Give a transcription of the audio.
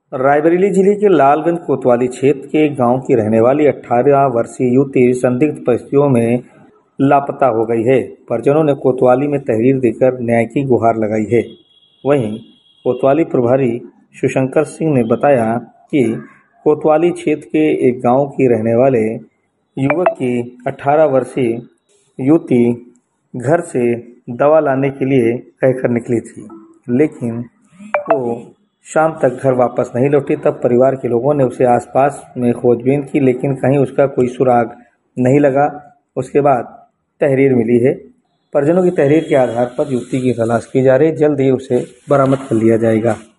रायबरेली जिले के लालगंज कोतवाली क्षेत्र के एक गांव की रहने वाली 18 वर्षीय युवती संदिग्ध परिस्थितियों में लापता हो गई है। परिजनों ने कोतवाली में तहरीर देकर न्याय की गुहार लगाई है। वहीं कोतवाली प्रभारी शिवशंकर सिंह ने बताया कि कोतवाली क्षेत्र के एक गांव की रहने वाले युवक की 18 वर्षीय युवती घर से दवा लाने के लिए कहकर निकली थी, लेकिन वो शाम तक घर वापस नहीं लौटी। तब परिवार के लोगों ने उसे आसपास में खोजबीन की, लेकिन कहीं उसका कोई सुराग नहीं लगा। उसके बाद तहरीर मिली है। परिजनों की तहरीर के आधार पर युवती की तलाश की जा रही है। जल्द ही उसे बरामद कर लिया जाएगा।